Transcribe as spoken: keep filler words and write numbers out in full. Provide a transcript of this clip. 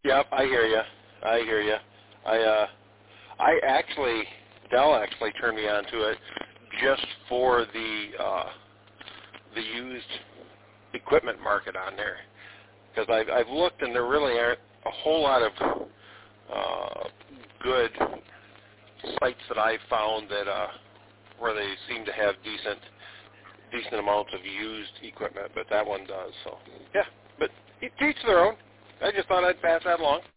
Yep, I hear you. I hear you. I uh, I actually Dell actually turned me on to it just for the uh, the used equipment market on there, because I've I've looked and there really aren't a whole lot of uh, good sites that I've found that uh, where they seem to have decent decent amounts of used equipment, but that one does. So yeah, but each to their own. I just thought I'd pass that along.